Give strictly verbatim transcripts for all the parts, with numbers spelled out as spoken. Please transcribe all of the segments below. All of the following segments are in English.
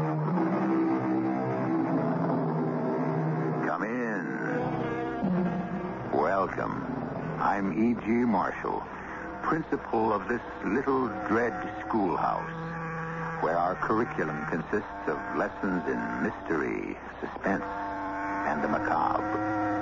Come in. Welcome. I'm E G. Marshall, principal of this little dread schoolhouse, where our curriculum consists of lessons in mystery, suspense, and the macabre.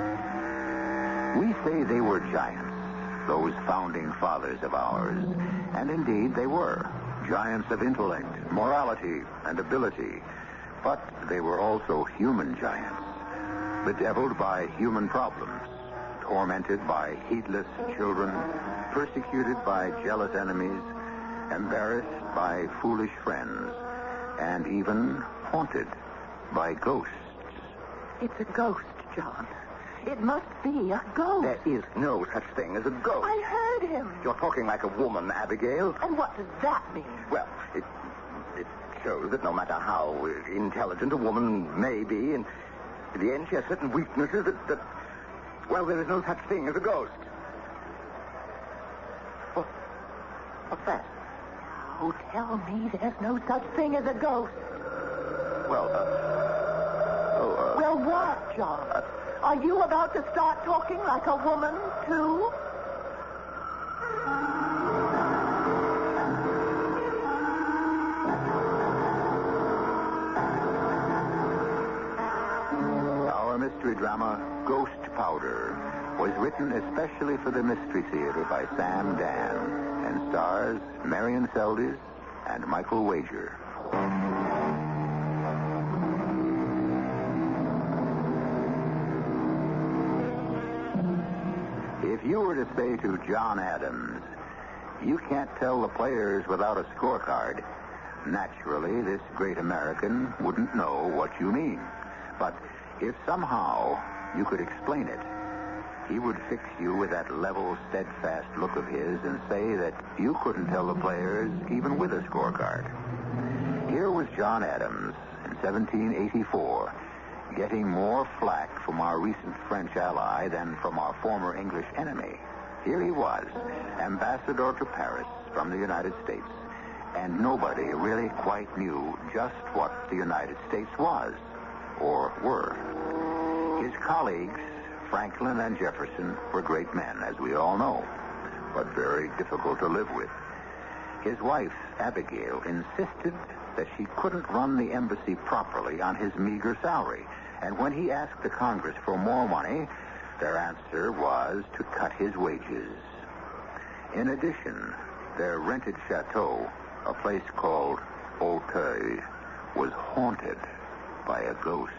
We say they were giants, those founding fathers of ours, and indeed they were. Giants of intellect, morality, and ability. But they were also human giants, bedeviled by human problems, tormented by heedless children, persecuted by jealous enemies, embarrassed by foolish friends, and even haunted by ghosts. It's a ghost, John. It must be a ghost. There is no such thing as a ghost. I heard him. You're talking like a woman, Abigail. And what does that mean? Well, it, it shows that no matter how intelligent a woman may be, in, in the end she has certain weaknesses that, that, well, there is no such thing as a ghost. What? What's that? Oh, tell me there's no such thing as a ghost. Well, uh... Oh, uh... Well, what, John? Uh, Are you about to start talking like a woman, too? Our mystery drama, Ghost Powder, was written especially for the Mystery Theater by Sam Dan and stars Marion Seldes and Michael Wager. If you were to say to John Adams, you can't tell the players without a scorecard, naturally this great American wouldn't know what you mean. But if somehow you could explain it, he would fix you with that level, steadfast look of his and say that you couldn't tell the players even with a scorecard. Here was John Adams in seventeen eighty-four, getting more flack from our recent French ally than from our former English enemy. Here he was, ambassador to Paris from the United States, and nobody really quite knew just what the United States was, or were. His colleagues, Franklin and Jefferson, were great men, as we all know, but very difficult to live with. His wife, Abigail, insisted that she couldn't run the embassy properly on his meager salary. And when he asked the Congress for more money, their answer was to cut his wages. In addition, their rented chateau, a place called Auteuil, was haunted by a ghost.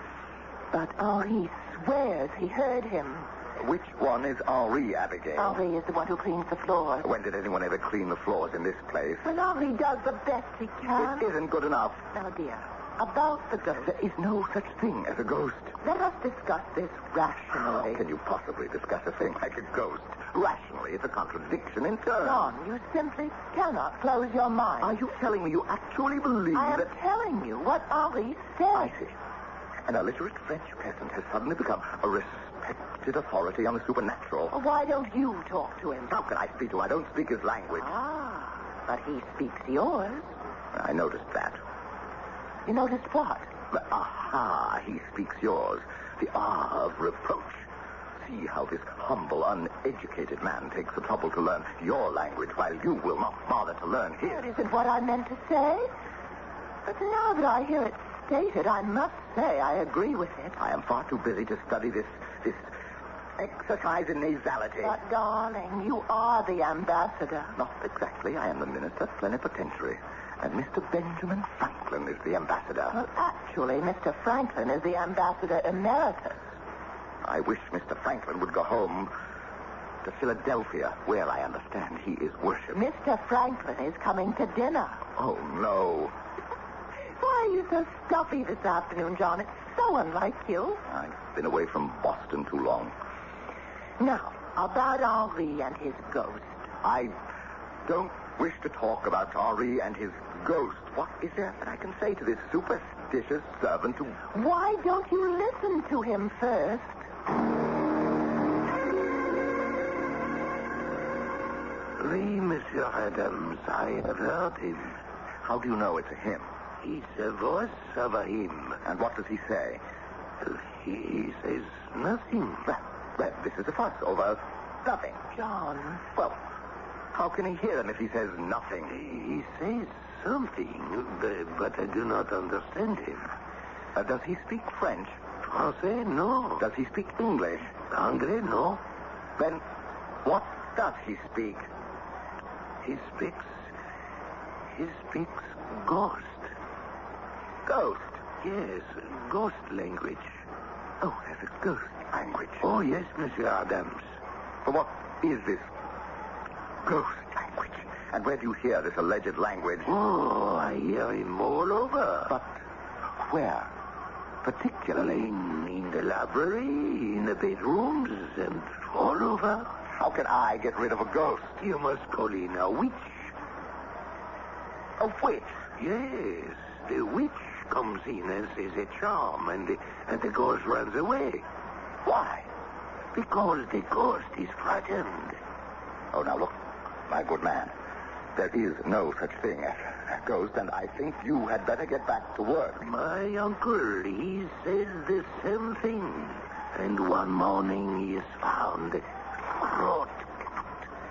But Henri swears he heard him. Which one is Henri, Abigail? Henri is the one who cleans the floors. When did anyone ever clean the floors in this place? Well, Henri does the best he can. It isn't good enough. Now, dear, about the ghost. There is no such thing as a ghost. Let us discuss this rationally. How can you possibly discuss a thing like a ghost? Rationally, it's a contradiction in terms. John, you simply cannot close your mind. Are you telling me you actually believe I am that... telling you what Henri said. I see. An illiterate French peasant has suddenly become a respected authority on the supernatural. Well, why don't you talk to him? How can I speak to him? I don't speak his language. Ah, but he speaks yours. I noticed that. You noticed what? The aha, he speaks yours. The ah of reproach. See how this humble, uneducated man takes the trouble to learn your language while you will not bother to learn his. That isn't what I meant to say. But now that I hear it stated, I must say I agree with it. I am far too busy to study this, this exercise in nasality. But, darling, you are the ambassador. Not exactly. I am the minister plenipotentiary. And Mister Benjamin Franklin is the ambassador. Well, actually, Mister Franklin is the ambassador emeritus. I wish Mister Franklin would go home to Philadelphia, where I understand he is worshipped. Mister Franklin is coming to dinner. Oh, no. Why are you so stuffy this afternoon, John? It's so unlike you. I've been away from Boston too long. Now, about Henri and his ghost. I don't wish to talk about Henri and his ghost. What is there that I can say to this superstitious servant who... Why don't you listen to him first? Oui, Monsieur Adams, I have heard him. How do you know it's him? It's the voice of a him. And what does he say? Uh, he says nothing. Well, well, this is a fuss over nothing. John. Well, how can he hear him if he says nothing? He says something, but I do not understand him. Uh, does he speak French? Français, no. Does he speak English? Anglais, no. Then what does he speak? He speaks... He speaks ghost. Ghost? Yes, ghost language. Oh, there's a ghost language. Oh, yes, Monsieur Adams. But what is this ghost language? And where do you hear this alleged language? Oh, I hear him all over. But where? Particularly? In, in the library, in the bedrooms, and all over. How can I get rid of a ghost? You must call in a witch. A witch? Yes, the witch comes in and says a charm, and the, and the ghost runs away. Why? Because the ghost is frightened. Oh, now look, my good man. There is no such thing as a ghost, and I think you had better get back to work. My uncle, he says the same thing. And one morning he is found throat cut.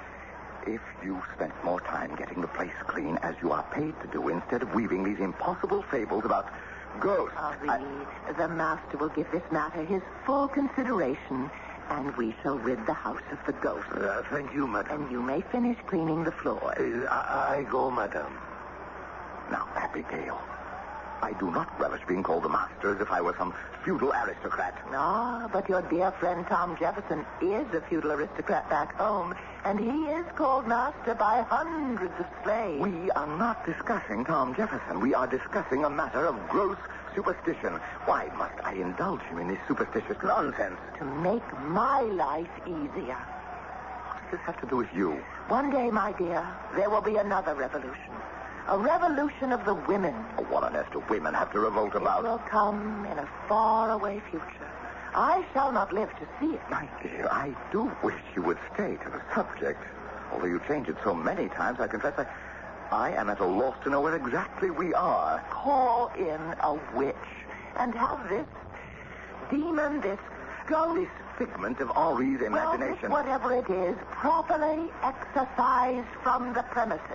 If you spent more time getting the place clean, as you are paid to do, instead of weaving these impossible fables about ghosts... Henri, I... the master will give this matter his full consideration, and we shall rid the house of the ghost. Uh, thank you, madam. And you may finish cleaning the floor. Uh, I, I go, madam. Now, Abigail, I do not relish being called the master as if I were some feudal aristocrat. Ah, but your dear friend Tom Jefferson is a feudal aristocrat back home, and he is called master by hundreds of slaves. We are not discussing Tom Jefferson. We are discussing a matter of gross superstition. Why must I indulge him in this superstitious nonsense? To make my life easier. What does this have to do with you? One day, my dear, there will be another revolution. A revolution of the women. Oh, what on earth do women have to revolt about? It will come in a faraway future. I shall not live to see it. My dear, I do wish you would stay to the subject. Although you change it so many times, I confess I, I am at a loss to know where exactly we are. Call in a witch and have this demon, this ghost... This figment of Henri's imagination. Well, this, whatever it is, properly exorcised from the premises.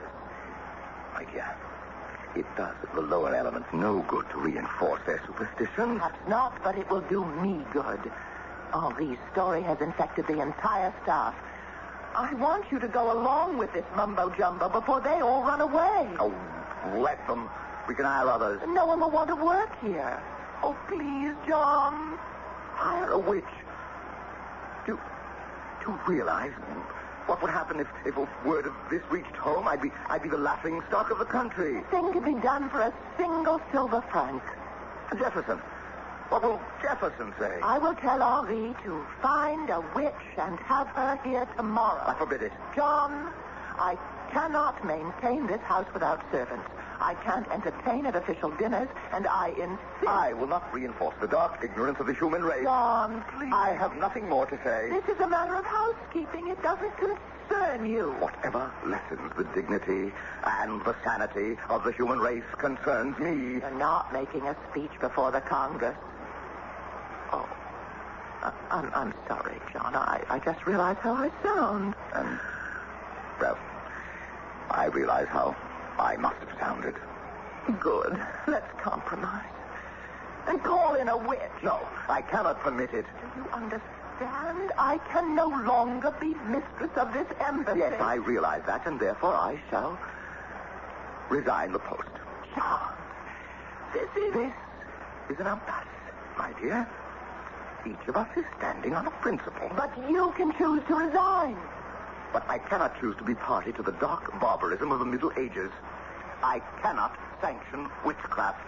My dear, it does the lower elements no good to reinforce their superstitions. Perhaps not, but it will do me good. Henri's story has infected the entire staff. I want you to go along with this mumbo-jumbo before they all run away. Oh, let them. We can hire others. No one will want to work here. Oh, please, John. Hire a witch. Do, do you realize what would happen if, if a word of this reached home? I'd be, I'd be the laughing stock of the country. Thing could be done for a single silver franc. Jefferson. What will Jefferson say? I will tell Henri to find a witch and have her here tomorrow. I forbid it. John, I cannot maintain this house without servants. I can't entertain at official dinners, and I insist... I will not reinforce the dark ignorance of the human race. John, please. I have nothing more to say. This is a matter of housekeeping. It doesn't concern you. Whatever lessens the dignity and the sanity of the human race concerns me. You're not making a speech before the Congress. Oh, I, I'm, I'm sorry, John. I, I just realized how I sound. And, well, I realize how I must have sounded. Good. Let's compromise. And call in a witch. No, I cannot permit it. Do you understand? I can no longer be mistress of this embassy. Yes, I realize that, and therefore I shall resign the post. John, this is... This is an impasse, my dear. Each of us is standing on a principle. But you can choose to resign. But I cannot choose to be party to the dark barbarism of the Middle Ages. I cannot sanction witchcraft.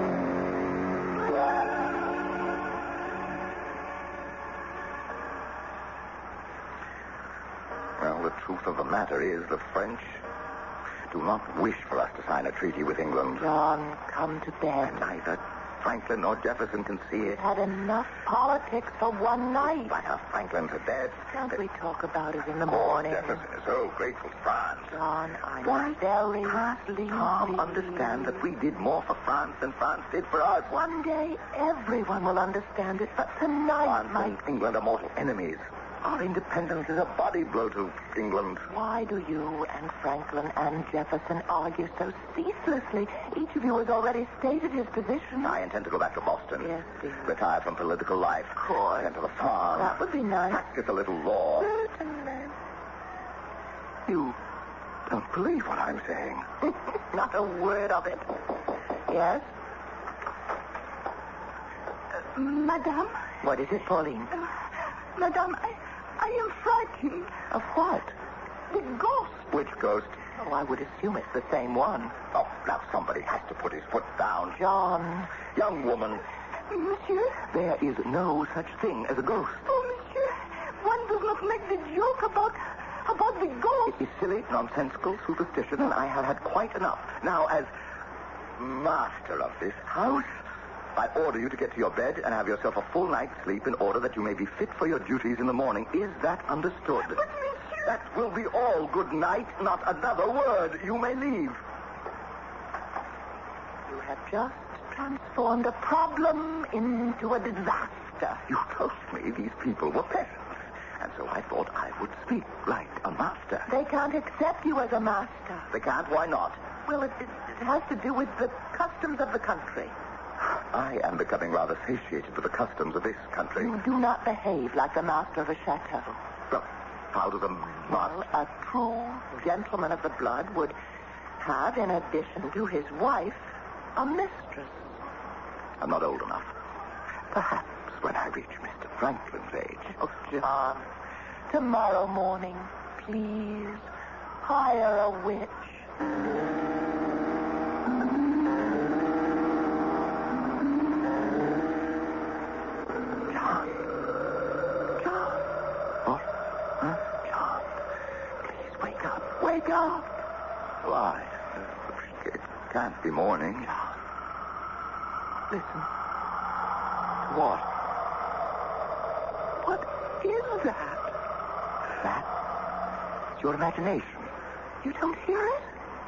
Well, the truth of the matter is the French do not wish for us to sign a treaty with England. John, come to bed. And neither Franklin nor Jefferson can see it. Had enough politics for one night. By our Franklins are dead. Can't we talk about it in the Oh, morning? Jefferson is so grateful to France. John, I'm Why very sleepy. sleepy. Tom, understand that we did more for France than France did for us. One day, everyone will understand it, but tonight, France my... and England are mortal enemies. Our independence is a body blow to England. Why do you and Franklin and Jefferson argue so ceaselessly? Each of you has already stated his position. I intend to go back to Boston. Yes, dear. Retire from political life. Of course. And to the farm. That would be nice. Practice a little law. Certainly. You don't believe what I'm saying. Not a word of it. Yes? Uh, Madame? What is it, Pauline? Uh, Madame, I, I am frightened. Of what? The ghost. Which ghost? Oh, I would assume it's the same one. Oh, now somebody has to put his foot down. John. Young woman, Monsieur? there is no such thing as a ghost. Oh, Monsieur, one does not make the joke about, about the ghost. It is silly, nonsensical superstition, and I have had quite enough. Now, as master of this house, I order you to get to your bed and have yourself a full night's sleep in order that you may be fit for your duties in the morning. Is that understood? But, Monsieur... That will be all. Good night. Not another word. You may leave. You have just transformed a problem into a disaster. You told me these people were peasants, and so I thought I would speak like a master. They can't accept you as a master. They can't? Why not? Well, it, it, it has to do with the customs of the country. I am becoming rather satiated with the customs of this country. You do not behave like the master of a chateau. Well, how does a Well, master... a true gentleman of the blood would have, in addition to his wife, a mistress. I'm not old enough. Perhaps when I reach Mister Franklin's age. Oh, John, tomorrow morning, please, hire a witch. John. John. What? Huh? John. Please wake up. Wake up. Why? It can't be morning. John, listen. What? What is that? That? It's your imagination. You don't hear it?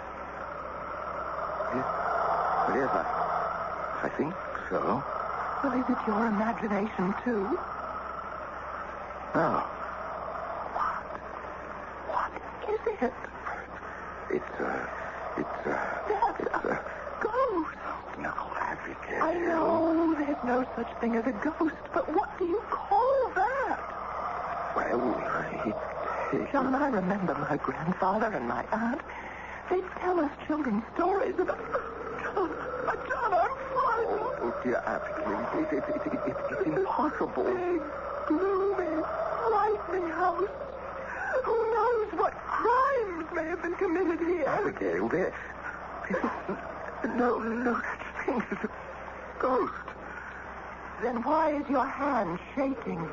It, it is. I, I think so. Well, is it your imagination, too? No. What? What is it? It's, uh, it's, uh, That's it's, a uh, ghost. no, Abigail. I know there's no such thing as a ghost, but what do you call that? Well, it, it, John, I remember my grandfather and my aunt. They'd tell us children's stories about... John, John, I'm frightened. Oh, oh dear Abigail, it, it, it, it, it, it's impossible. Big, gloomy, frightening house. Who knows what crimes may have been committed here? Abigail, there, there no, no such thing as a ghost. Then why is your hand shaking?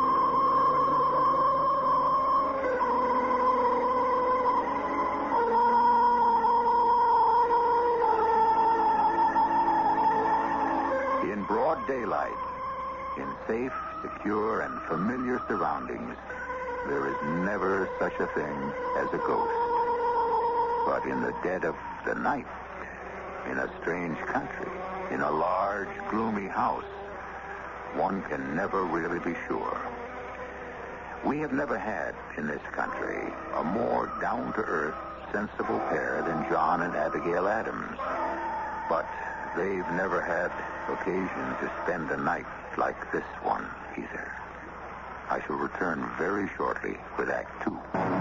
In broad daylight, in safe, secure, and familiar surroundings, there is never such a thing as a ghost. But in the dead of the night, in a strange country, in a large, gloomy house, one can never really be sure. We have never had, in this country, a more down-to-earth, sensible pair than John and Abigail Adams. But they've never had occasion to spend a night like this one either. I shall return very shortly with Act Two.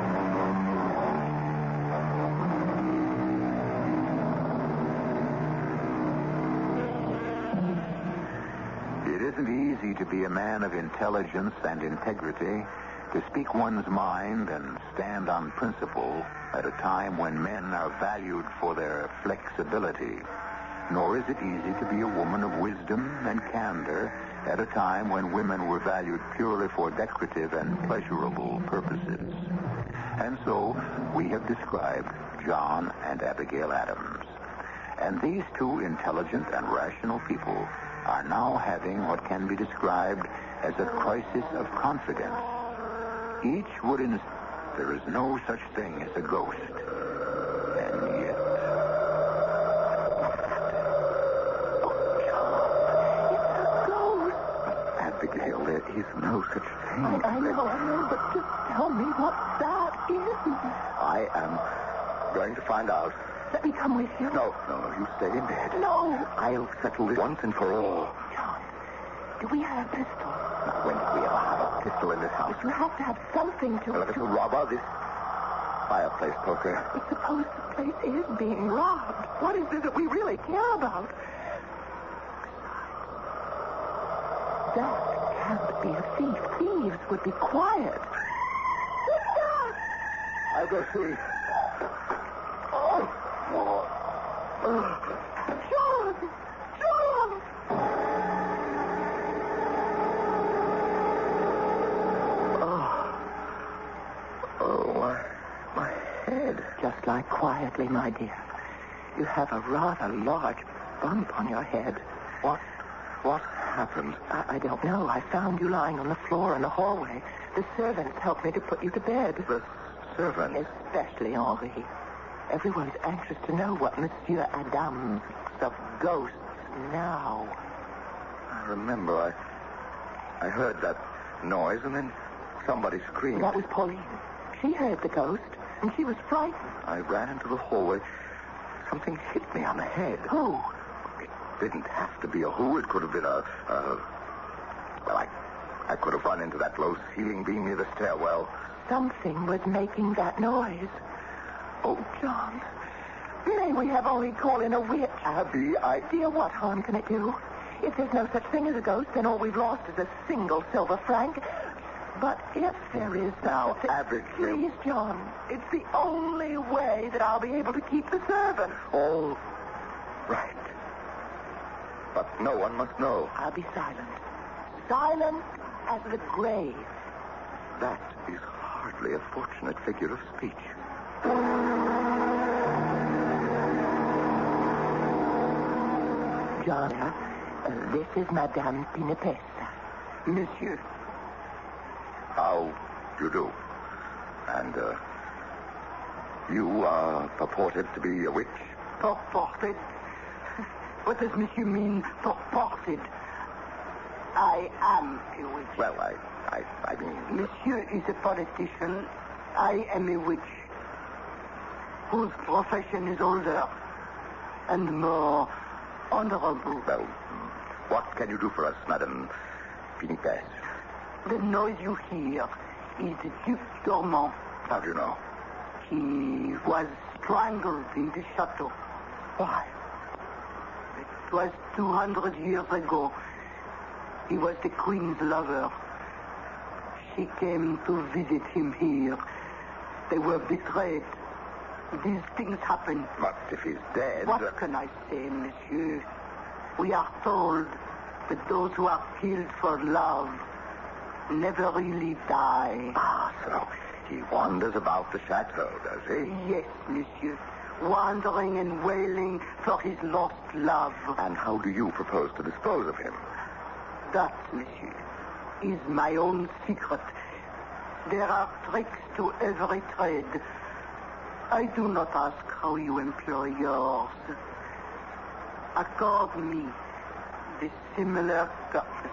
It isn't easy to be a man of intelligence and integrity, to speak one's mind and stand on principle at a time when men are valued for their flexibility. Nor is it easy to be a woman of wisdom and candor at a time when women were valued purely for decorative and pleasurable purposes. And so we have described John and Abigail Adams. And these two intelligent and rational people are now having what can be described as a crisis of confidence. Each would insist there is no such thing as a ghost. And yet... Oh, John, it's a ghost. Abigail, there is no such thing. I, I know, I know, but just tell me what that is. I am going to find out. Let me come with you. No, no, no, you stay in bed. No. I'll settle this once and for all. John, do we have a pistol? Now, when did we ever have a pistol in this house? But you have to have something to... Well, if it's a robber, this fireplace poker. But suppose the place is being robbed. What is it that we really care about? That can't be a thief. Thieves would be quiet. What's that? I'll go see. Oh. Oh. Oh. John! John! Oh, my, my head. Just lie quietly, my dear. You have a rather large bump on your head. What? What happened? I, I don't know. I found you lying on the floor in the hallway. The servants helped me to put you to bed. The servants? Especially Henri. Everyone's anxious to know what Monsieur Adams thinks of ghosts now. I remember. I, I heard that noise and then somebody screamed. That was Pauline. She heard the ghost, and she was frightened. I ran into the hallway. Something hit me on the head. Who? It didn't have to be a who. It could have been a... a well, I, I could have run into that low ceiling beam near the stairwell. Something was making that noise. Oh, John, may we have only called in a witch? Abby, I... Dear, what harm can it do? If there's no such thing as a ghost, then all we've lost is a single silver franc. But if there is now, such a... Abigail... Please, John, it's the only way that I'll be able to keep the servant. All right. But no one must know. I'll be silent. Silent as the grave. That is hardly a fortunate figure of speech. John, uh, this is Madame Pinapessa. Monsieur. How do you do? And, uh, you are purported to be a witch? Purported? What does monsieur mean, purported? I am a witch. Well, I, I, I mean... Monsieur is a politician. I am a witch, whose profession is older and more honorable. Well, what can you do for us, Madame Pinapesse? The noise you hear is the Duc d'Ormont. How do you know? He was strangled in the chateau. Why? It was two hundred years ago. He was the Queen's lover. She came to visit him here. They were betrayed. These things happen. But if he's dead... What can I say, monsieur? We are told that those who are killed for love never really die. Ah, so he wanders about the chateau, does he? Yes, monsieur. Wandering and wailing for his lost love. And how do you propose to dispose of him? That, monsieur, is my own secret. There are tricks to every trade. I do not ask how you employ yours. Accord me the similar courtesy.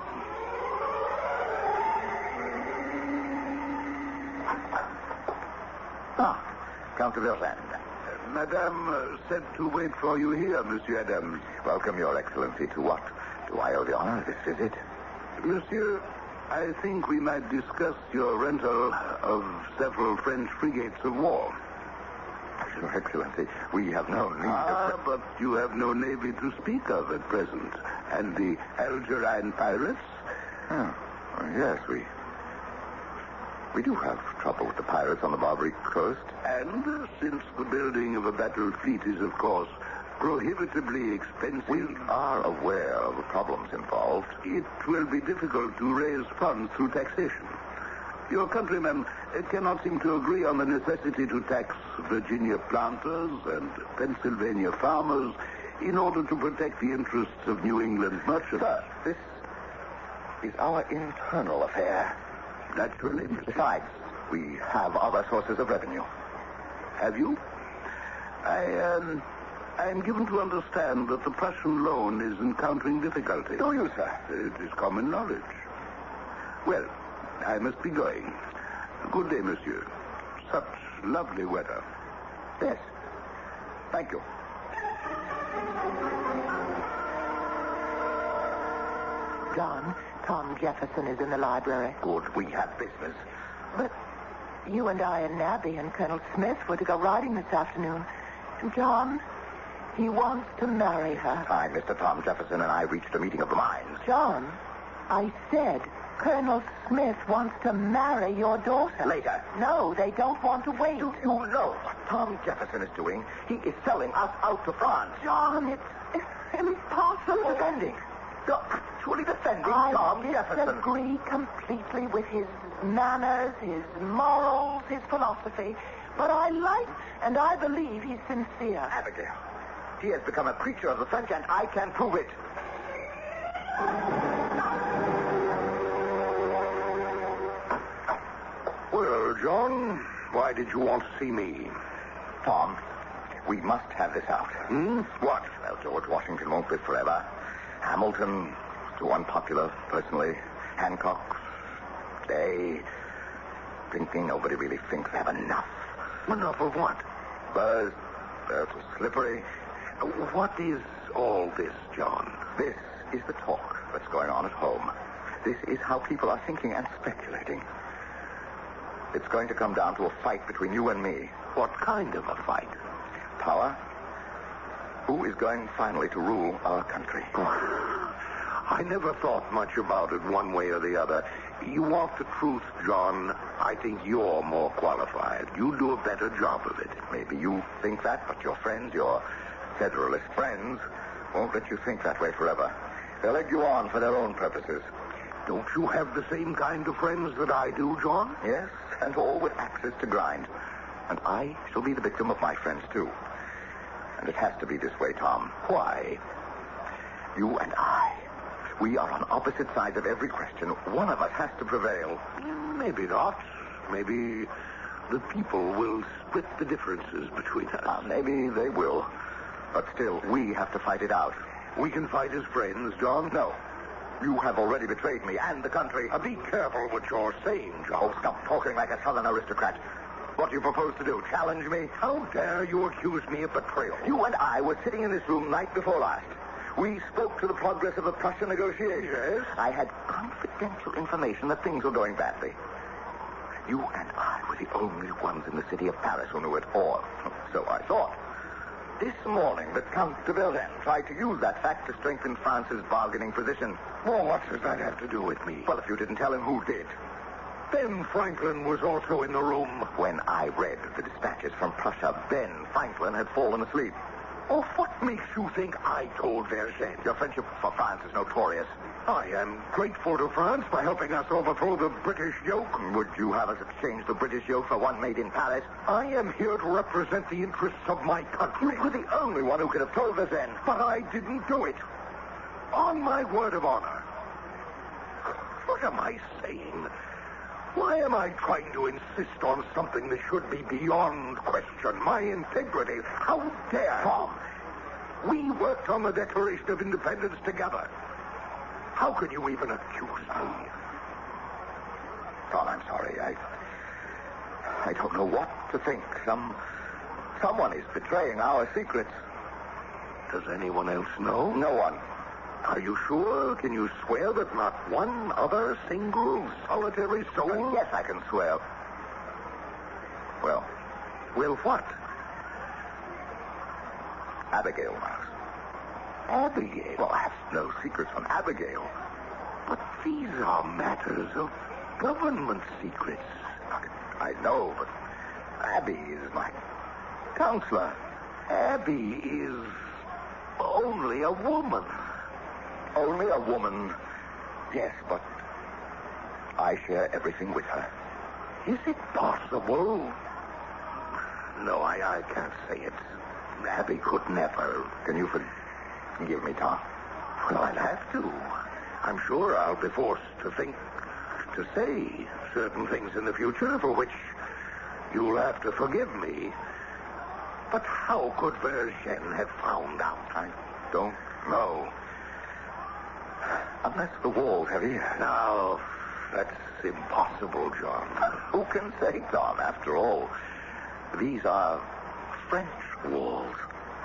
Ah, Count de Verlaine. Madame uh, said to wait for you here, Monsieur Adams. Welcome, Your Excellency. To what? Do I owe the honor of this visit? Monsieur, I think we might discuss your rental of several French frigates of war. Your Excellency, we have no need ah, of... but you have no navy to speak of at present. And the Algerine pirates? Oh, yes, we... We do have trouble with the pirates on the Barbary coast. And uh, since the building of a battle fleet is, of course, prohibitively expensive... We are aware of the problems involved. It will be difficult to raise funds through taxation. Your countrymen uh, cannot seem to agree on the necessity to tax Virginia planters and Pennsylvania farmers in order to protect the interests of New England merchants. Sir, this is our internal affair. Naturally. Besides, we have other sources of revenue. Have you? I, um, I am given to understand that the Prussian loan is encountering difficulty. Do you, sir? It is common knowledge. Well, I must be going. Good day, monsieur. Such lovely weather. Yes. Thank you. John, Tom Jefferson is in the library. Good. We have business. But you and I and Nabby and Colonel Smith were to go riding this afternoon. And John, he wants to marry her. I, Mister Tom Jefferson, and I reached a meeting of the minds. John, I said Colonel Smith wants to marry your daughter. Later. No, they don't want to wait. Do you know what Tom Jefferson is doing? He is selling us out to France. John, it's, it's impossible. Defending. You're actually defending I Tom Jefferson. disagree completely with his manners, his morals, his philosophy. But I like and I believe he's sincere. Abigail, he has become a creature of the French, and I can prove it. Well, John, why did you want to see me? Tom, we must have this out. Hmm? What? Well, George Washington won't live forever. Hamilton, too unpopular, personally. Hancock, they... Thinking nobody really thinks they have enough. Enough of what? Buzz, they're too slippery. What is all this, John? This is the talk that's going on at home. This is how people are thinking and speculating. It's going to come down to a fight between you and me. What kind of a fight? Power. Who is going finally to rule our country? I never thought much about it one way or the other. You want the truth, John. I think you're more qualified. You do a better job of it. Maybe you think that, but your friends, your Federalist friends, won't let you think that way forever. They'll egg you on for their own purposes. Don't you have the same kind of friends that I do, John? Yes, and all with axes to grind. And I shall be the victim of my friends, too. And it has to be this way, Tom. Why? You and I, we are on opposite sides of every question. One of us has to prevail. Maybe not. Maybe the people will split the differences between us. Uh, maybe they will. But still, we have to fight it out. We can fight as friends, John. No. You have already betrayed me and the country. Uh, be careful what you're saying, John. Oh, stop talking like a southern aristocrat. What do you propose to do? Challenge me? How dare you accuse me of betrayal? You and I were sitting in this room night before last. We spoke to the progress of the Prussian negotiations. Yes? I had confidential information that things were going badly. You and I were the only ones in the city of Paris who knew it, or so I thought. This morning, the Count de Verlaine tried to use that fact to strengthen France's bargaining position. Well, what does that have to do with me? Well, if you didn't tell him, who did? Ben Franklin was also in the room. When I read the dispatches from Prussia, Ben Franklin had fallen asleep. Oh, what makes you think I told Versailles? Your friendship for France is notorious. I am grateful to France for helping us overthrow the British yoke. Would you have us exchange the British yoke for one made in Paris? I am here to represent the interests of my country. You were the only one who could have told us then. But I didn't do it. On my word of honor. What am I saying? Why am I trying to insist on something that should be beyond question? My integrity. How dare... Tom, we worked on the Declaration of Independence together. How can you even accuse me? Tom, I'm sorry. I... I don't know what to think. Some... Someone is betraying our secrets. Does anyone else know? No one. Are you sure? Can you swear that not one other single solitary soul? Uh, yes, I can swear. Well, Well, what? Abigail knows. Abigail? Well, I have no secrets from Abigail. But these are matters of government secrets. I know, but Abby is my counselor. Abby is only a woman. Only a woman. Yes, but I share everything with her. Is it possible? No, I, I can't say it. Abby could never. Can you forgive Give me, Tom. Well, I'll have to. I'm sure I'll be forced to think, to say certain things in the future for which you'll have to forgive me. But how could Vergennes have found out? I don't know. Unless the wall's heavy. Now, that's impossible, John. Who can say, Tom? After all, these are French walls.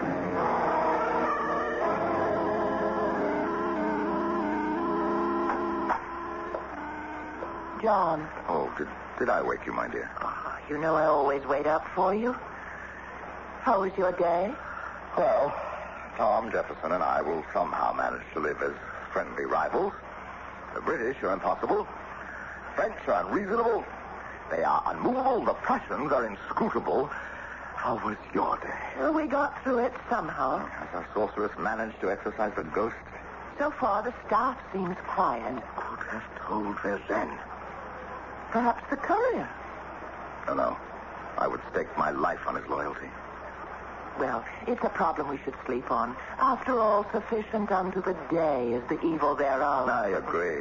John. Oh, did, did I wake you, my dear? Oh, you know I always wait up for you. How was your day? Well, Tom Jefferson and I will somehow manage to live as friendly rivals. The British are impossible. French are unreasonable. They are unmovable. The Prussians are inscrutable. How was your day? Well, we got through it somehow. Has our sorceress managed to exorcise the ghost? So far, the staff seems quiet. Could have told Vergennes. Perhaps the courier. No, no. I would stake my life on his loyalty. Well, it's a problem we should sleep on. After all, sufficient unto the day is the evil thereof. I agree.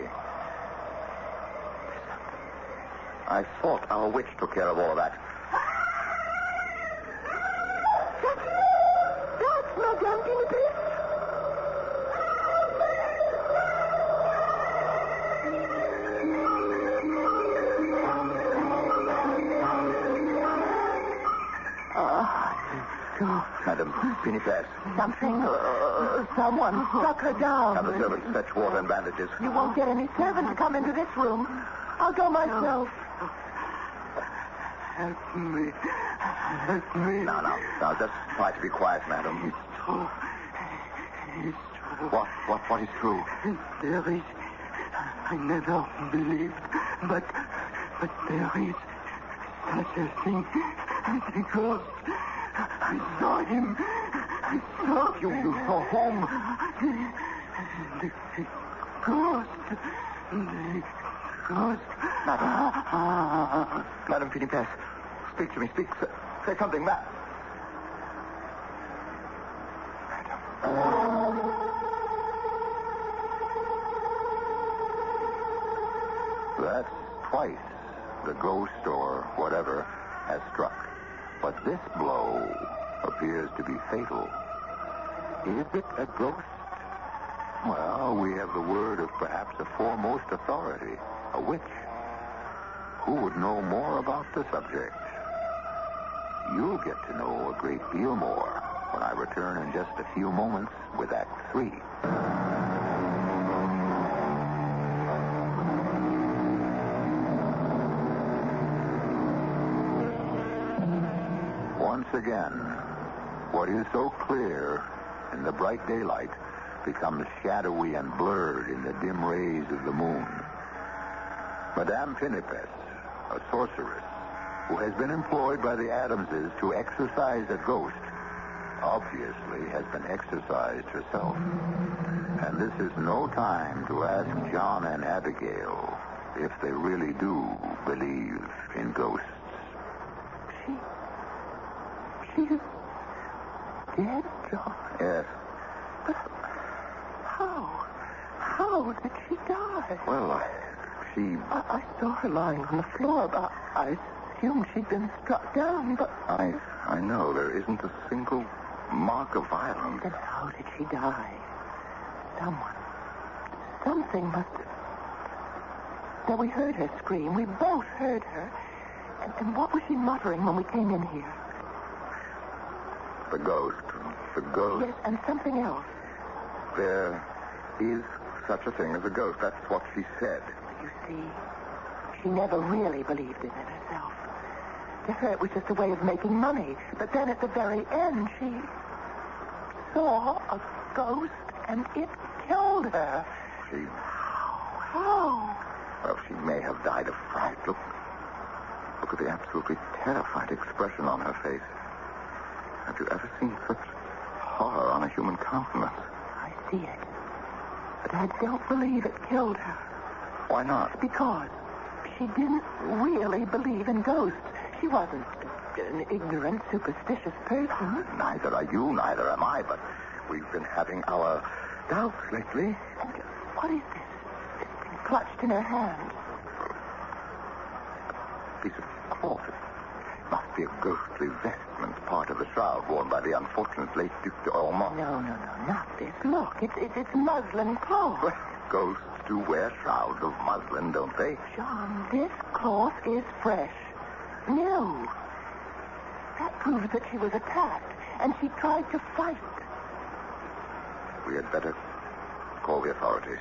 I thought our witch took care of all that. That's Madame Pinipit. Madame Pinipet. Something, uh, someone struck her down. Have the servants fetch water and bandages. You won't get any servants come into this room. I'll go myself. Help me. Help me. Now, now, now, just try to be quiet, madam. It's true. It's true. What, what, what is true? There is... I never believed, but... But there is such a thing as a ghost. I saw him. I saw You, you saw whom? The, the ghost. The ghost. Madam. Madam Pinipet, speak to me. Speak. Say, say something, ma- That's twice the ghost or whatever has struck. But this blow appears to be fatal. Is it a ghost? Well, we have the word of perhaps a foremost authority, a witch. Who would know more about the subject? You'll get to know a great deal more when I return in just a few moments with Act Three. Once again, what is so clear in the bright daylight becomes shadowy and blurred in the dim rays of the moon. Madame Pinipet, a sorceress who has been employed by the Adamses to exorcise a ghost, obviously has been exorcised herself. And this is no time to ask John and Abigail if they really do believe in ghosts. She... She's dead, John. Yes. But how? How did she die? Well, uh, she... I, I saw her lying on the floor, but I assumed she'd been struck down, but... I, I know there isn't a single mark of violence. Then how did she die? Someone... Something must have... Now, we heard her scream. We both heard her. And, and what was she muttering when we came in here? The ghost. The ghost. Yes, and something else. There is such a thing as a ghost. That's what she said. You see, she never really believed in it herself. To her, it was just a way of making money. But then at the very end, she saw a ghost, and it killed her. She... How? Well, she may have died of fright. Look, look at the absolutely terrified expression on her face. Have you ever seen such horror on a human countenance? I see it. But I don't believe it killed her. Why not? Because she didn't really believe in ghosts. She wasn't an ignorant, superstitious person. Neither are you, neither am I, but We've been having our doubts lately. And what is this? It's been clutched in her hand. Piece of cloth. It must be a ghostly vestment, part of the shroud worn by the unfortunate late Duc d'Ormont. No, no, no, not this. Look, it's, it's, it's muslin cloth. Well, ghosts do wear shrouds of muslin, don't they? John, this cloth is fresh. New. That proves that she was attacked, and she tried to fight. We had better call the authorities.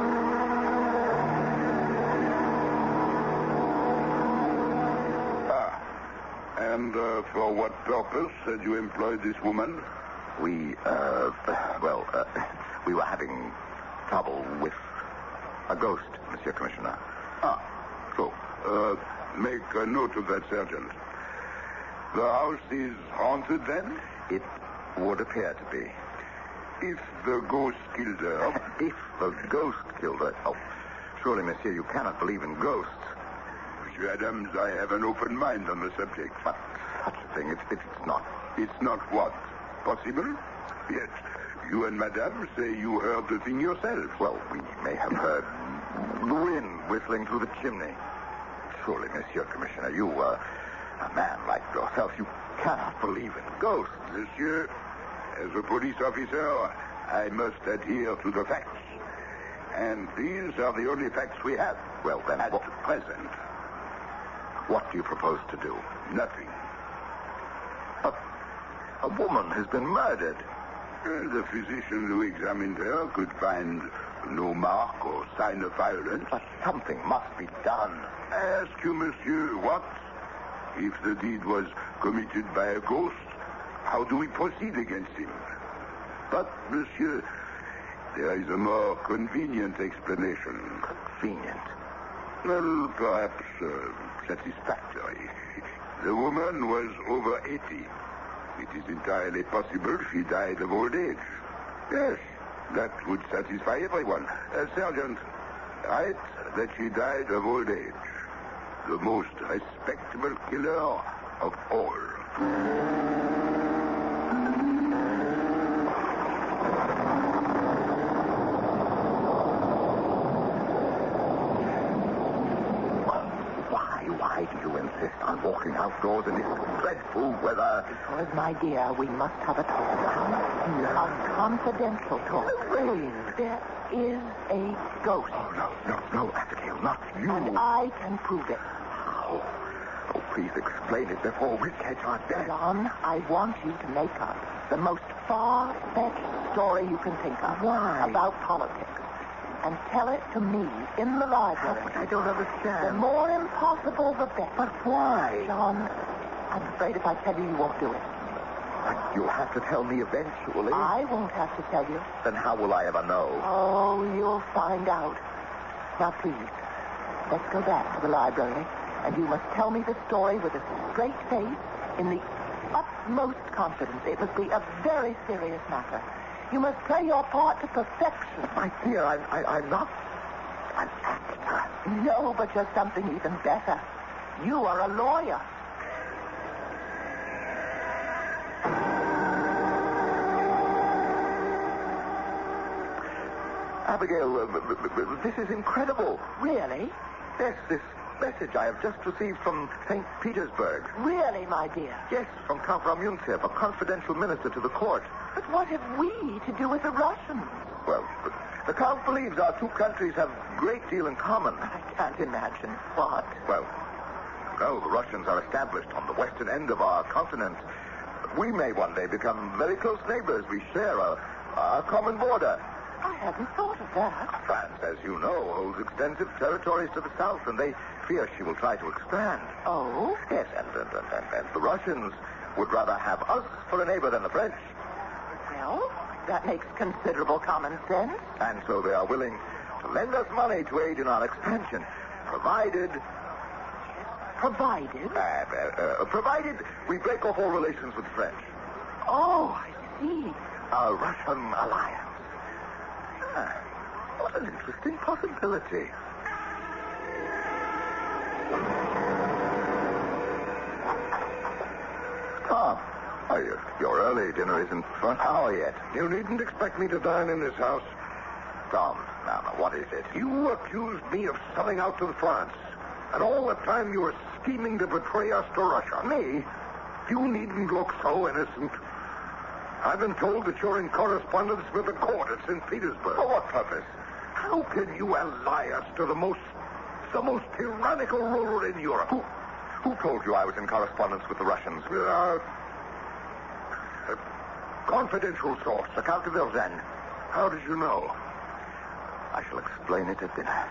Ah. And uh, for what purpose had you employed this woman? We, uh, well, uh, we were having trouble with a ghost, Monsieur Commissioner. Ah, so, uh, make a note of that, Sergeant. The house is haunted, then? It would appear to be. If the ghost killed her... If the ghost killed her... Oh, surely, Monsieur, you cannot believe in ghosts. Monsieur Adams, I have an open mind on the subject. But such a thing, it's, it's not... It's not what? Possible? Yet, you and Madame say you heard the thing yourself. Well, we may have heard the wind whistling through the chimney. Surely, Monsieur Commissioner, you, uh, a man like yourself, you cannot believe in ghosts. Monsieur, as a police officer, I must adhere to the facts. And these are the only facts we have. Well, then, at what, present. What do you propose to do? Nothing. But a woman has been murdered. Uh, the physician who examined her could find no mark or sign of violence. But something must be done. Ask you, monsieur, what? If the deed was committed by a ghost, how do we proceed against him? But, monsieur, there is a more convenient explanation. Convenient? Well, perhaps uh, satisfactory. The woman was over eighty. It is entirely possible she died of old age. Yes, that would satisfy everyone. Uh, Sergeant, write that she died of old age. The most respectable killer of all. Why, why do you insist on walking outdoors in this dreadful weather? Because, my dear, we must have a talk. A confidential talk. Rain. There is a ghost. Oh, no, no, no, Abigail, not you. And I can prove it. Oh, oh, please explain it before we catch our death. John, I want you to make up the most far-fetched story you can think of. Why? About politics. And tell it to me in the library. But I don't The understand. more impossible, the better. But why? John, I'm afraid if I tell you, you won't do it. But you'll have to tell me eventually. I won't have to tell you. Then how will I ever know? Oh, you'll find out. Now, please, let's go back to the library, and you must tell me the story with a straight face, in the utmost confidence. It must be a very serious matter. You must play your part to perfection. My dear, I'm, I, I'm not an actor. No, but you're something even better. You are a lawyer. Abigail, uh, b- b- b- this is incredible. Really? Yes, this message I have just received from Saint Petersburg. Really, my dear? Yes, from Count Ramunzev, a confidential minister to the court. But what have we to do with the Russians? Well, the, the Count believes our two countries have a great deal in common. I can't imagine. What? Well, no, the Russians are established on the western end of our continent. We may one day become very close neighbors. We share a, a common border. I hadn't thought of that. France, as you know, holds extensive territories to the south, and they fear she will try to expand. Oh? Yes, and, and, and, and, and the Russians would rather have us for a neighbor than the French. Well, that makes considerable common sense. And so they are willing to lend us money to aid in our expansion, provided... Provided? Uh, uh, uh, provided we break off all relations with the French. Oh, I see. A Russian alliance. Ah, what an interesting possibility. Tom, Oh, your, your early dinner isn't for an hour yet. You needn't expect me to dine in this house. Tom, now, now, what is it? You accused me of selling out to France. And all the time you were scheming to betray us to Russia. Me? You needn't look so innocent. I've been told that you're in correspondence with the court at Saint Petersburg. For what purpose? How can you ally us to the most, the most tyrannical ruler in Europe? Who, who told you I was in correspondence with the Russians? Uh, a confidential source. The Count de Vergennes. How did you know? I shall explain it at dinner.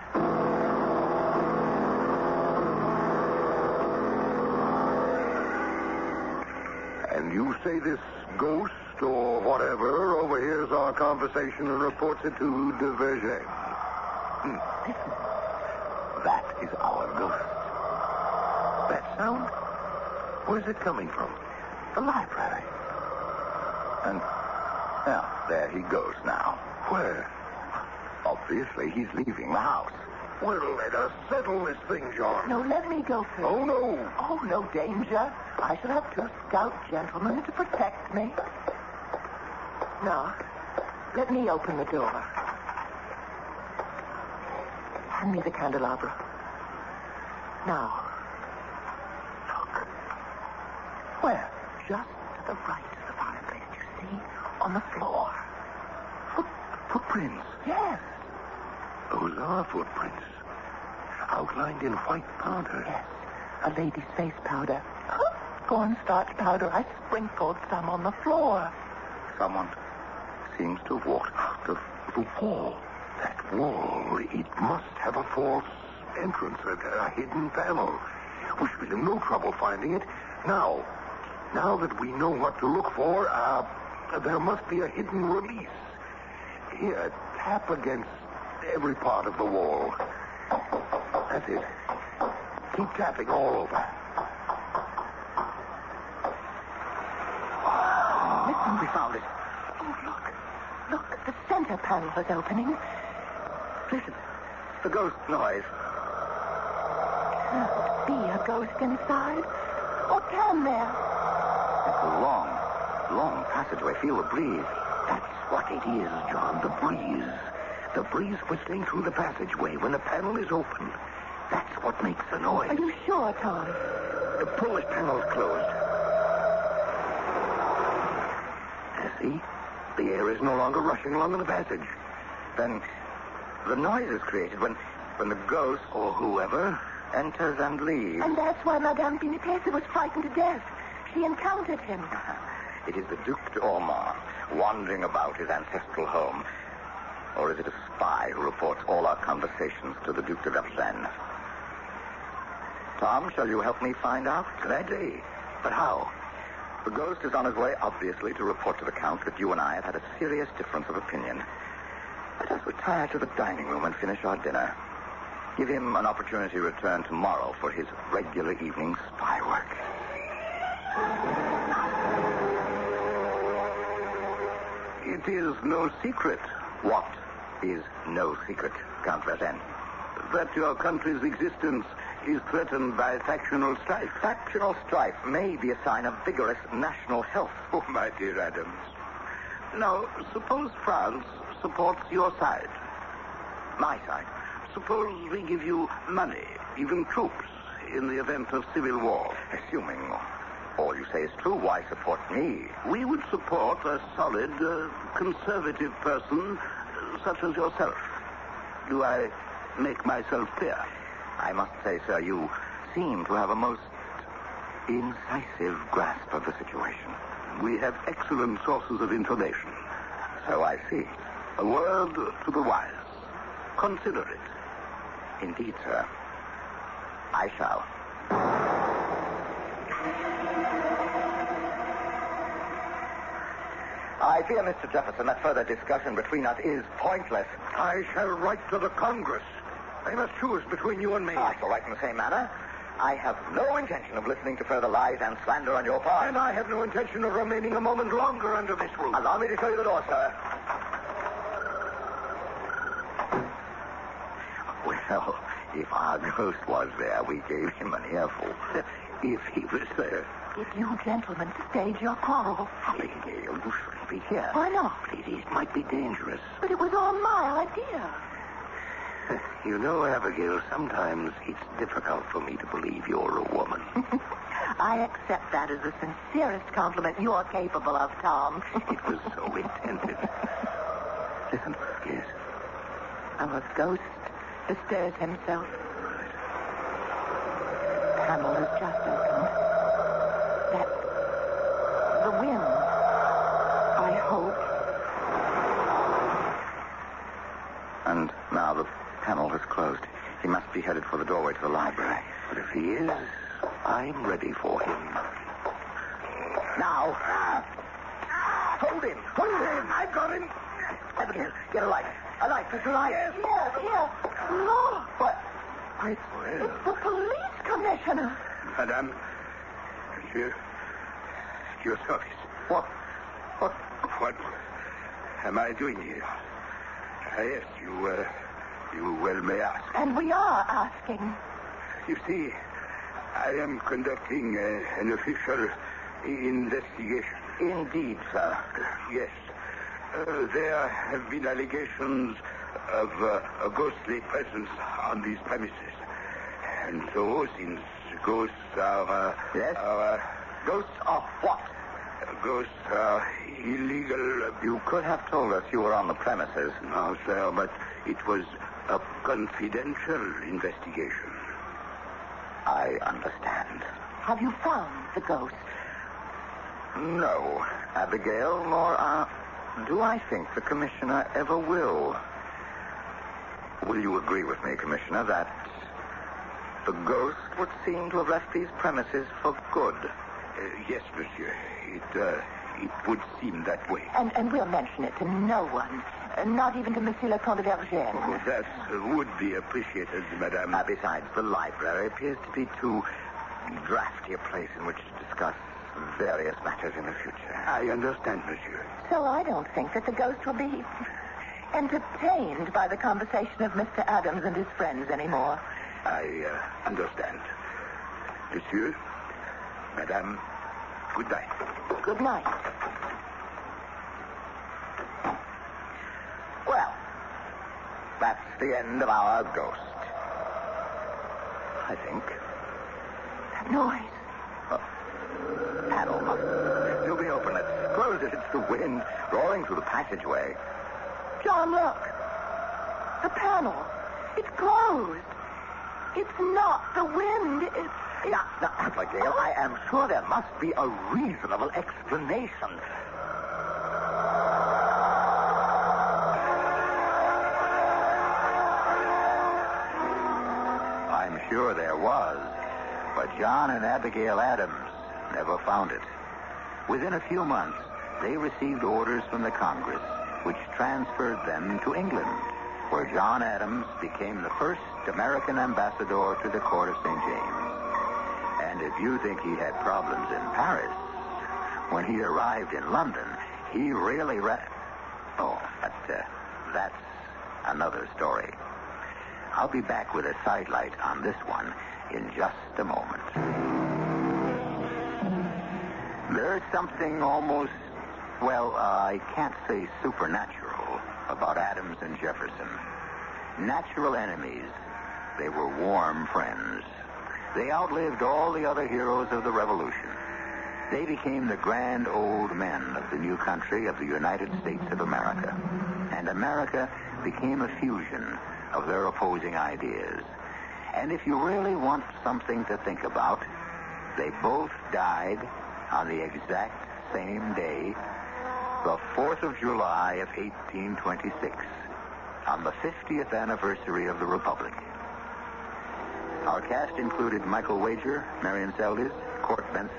And you say this ghost or whatever overhears our conversation and reports it to de Vergennes. Hmm. Listen. That is our ghost. That sound? Where's it coming from? The library. And, well, there he goes now. Where? Obviously, he's leaving the house. Well, let us settle this thing, John. No, let me go first. Oh, no. Oh, no danger. I shall have two stout gentlemen to protect me. Now, let me open the door. Hand me the candelabra. Now, look. Where? Just to the right of the fireplace, you see? On the floor. Foot, footprints. Yes. Those are footprints. Outlined in white powder. Yes. A lady's face powder. Cornstarch powder. I sprinkled some on the floor. Someone seems to have walked out of The wall. That wall, it must have a false entrance, a, a hidden panel. We should be in no trouble finding it. Now, now that we know what to look for, uh, there must be a hidden release. Here, tap against every part of the wall. That's it. Keep tapping all over. Listen. We found it. Oh, look. Look, the center panel is opening. Listen. The ghost noise. Can't be a ghost inside. Or can there? It's a long, long passageway. Feel the breeze. That's what it is, John, the breeze. The breeze whistling through the passageway when the panel is open. That's what makes the noise. Are you sure, Tom? The Polish panel's closed. See? The air is no longer rushing along in the passage. Then the noise is created when, when the ghost Or whoever. enters and leaves. And that's why Madame Pinipesa was frightened to death. She encountered him. It is the Duc d'Ormont wandering about his ancestral home. Or is it a spy who reports all our conversations to the Duc de Vergennes? Tom, shall you help me find out? Gladly. But how? The ghost is on his way, obviously, to report to the Count that you and I have had a serious difference of opinion. Let us retire to the dining room and finish our dinner. Give him an opportunity to return tomorrow for his regular evening spy work. It is no secret. What is no secret, Count Vergennes? That your country's existence is threatened by factional strife. Factional strife may be a sign of vigorous national health. Oh, my dear Adams. Now, suppose France supports your side. My side. Suppose we give you money, even troops, in the event of civil war. Assuming all you say is true, why support me? We would support a solid, uh, conservative person uh, such as yourself. Do I make myself clear? I must say, sir, you seem to have a most incisive grasp of the situation. We have excellent sources of information. So I see. A word to the wise. Consider it. Indeed, sir. I shall. I fear, Mister Jefferson, that further discussion between us is pointless. I shall write to the Congress. They must choose between you and me. I shall write in the same manner. I have no intention of listening to further lies and slander on your part. And I have no intention of remaining a moment longer under this roof. Allow me to show you the door, sir. Well, if our ghost was there, we gave him an earful. If he was there. if you gentlemen stage your quarrel. Abigail, you shouldn't be here. Why not? It, it might be dangerous. But it was all my idea. You know, Abigail, sometimes it's difficult for me to believe you're a woman. I accept that as the sincerest compliment you're capable of, Tom. It was so intended. Listen. Yes. Our ghost bestirs himself. Panel has just opened. That's the wind, I hope. And now the panel has closed. He must be headed for the doorway to the library. But if he is, I'm ready for him. Now. Hold him. Hold him. I've got him. Abigail, get a light. A light. There's a light. Here, here. Look. What? It's, it's the police commissioner. Madame, monsieur, to your service. What? What? What am I doing here? Ah, yes, you, uh, you well may ask. And we are asking. You see, I am conducting uh, an official investigation. Indeed, sir. Yes. Uh, there have been allegations of uh, a ghostly presence on these premises. And so, since ghosts are... Uh, Yes? Are, uh, Ghosts of what? ghosts are illegal... Uh, You could have told us you were on the premises. No, sir, but it was a confidential investigation. I understand. Have you found the ghost? No, Abigail, nor uh, do I think the commissioner ever will. Will you agree with me, Commissioner, that the ghost would seem to have left these premises for good? Uh, yes, monsieur. It, uh, it would seem that way. And and we'll mention it to no one. Uh, not even to Monsieur le Comte de Vergennes. Oh, that uh, would be appreciated, madame. Uh, besides, the library appears to be too drafty a place in which to discuss various matters in the future. I understand, monsieur. So I don't think that the ghost will be entertained by the conversation of Mister Adams and his friends anymore. I uh, understand. Monsieur, madame, good night. Good night. Well, that's the end of our ghost. I think. That noise. Panel must still be open. Let's close it. It's the wind roaring through the passageway. John, look. The panel. It's closed. It's not the wind. It's... it's... Now, now, Abigail, I am sure there must be a reasonable explanation. I'm sure there was, but John and Abigail Adams never found it. Within a few months, they received orders from the Congress, which transferred them to England, where John Adams became the first American ambassador to the court of Saint James. And if you think he had problems in Paris, when he arrived in London, he really... Ra- oh, but uh, that's another story. I'll be back with a sidelight on this one in just a moment. There's something almost, well, uh, I can't say supernatural about Adams and Jefferson. Natural enemies. They were warm friends. They outlived all the other heroes of the Revolution. They became the grand old men of the new country of the United States of America. And America became a fusion of their opposing ideas. And if you really want something to think about, they both died on the exact same day, the fourth of July of eighteen twenty-six, on the fiftieth anniversary of the Republic. Our cast included Michael Wager, Marion Seldes, Court Benson,